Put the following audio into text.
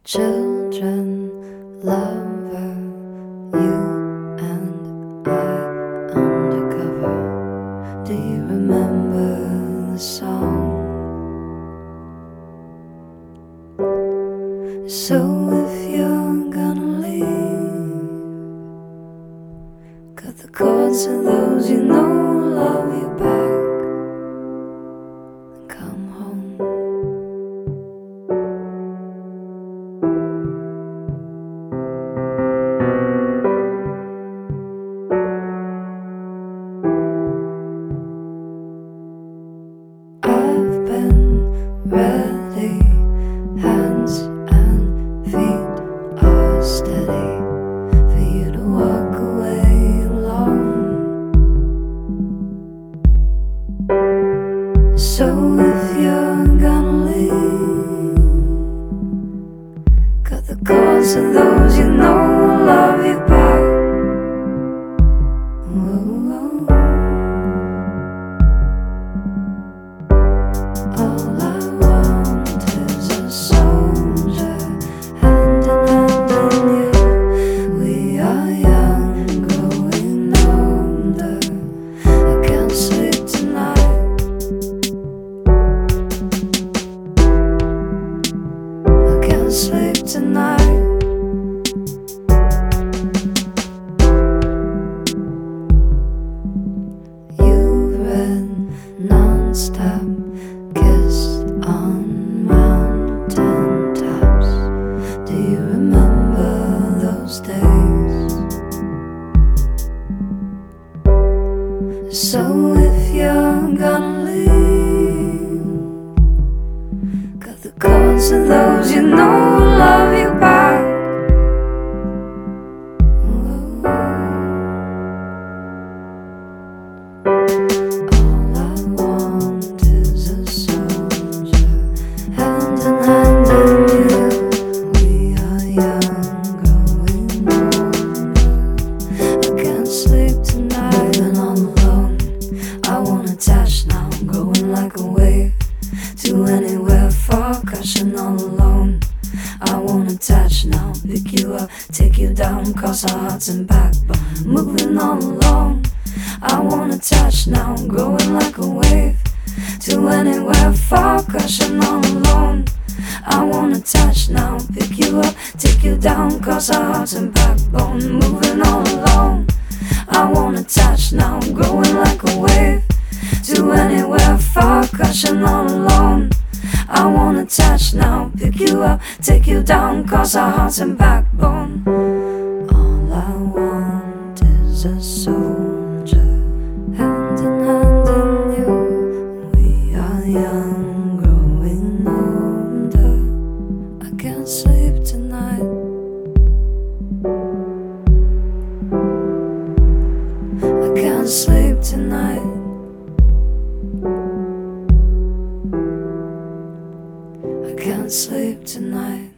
Children, lover, you and I undercover. Do you remember the song? So if you're gonna leave, cut the cords to those you know love you back and come home. I've been ready, hands and feet are steady for you to walk away alone. So if you're gonna leave, cut the cords to those you know love you back. Whoa. All I want is a soldier, hand in hand in you. We are young, growing older. I can't sleep tonight. I can't sleep tonight. You've read non-stop, kissed on mountain tops. Do you remember those days? So if you're gonna leave, cut the cords to those you know love you back. All I want is a soldier, hand in hand in you. We are young, growing older. I can't sleep tonight, and I'm alone. I won't attach now, I'm going like a wave to anywhere far, crashing all alone. I won't attach now, pick you up, take you down, cross our hearts and backbone, moving all alone. I won't attach now, I'm growing like a wave to anywhere far, crashing all alone. I won't attach now, pick you up, take you down, cross our hearts and backbone, moving all alone. I won't attach now, I'm growing like a wave to anywhere far, crashing all alone. I won't attach now, pick you up, take you down, cross our hearts and backbone. All I want is a soldier, hand in hand in you. We are young, growing older. I can't sleep tonight. I can't sleep tonight. I can't sleep tonight.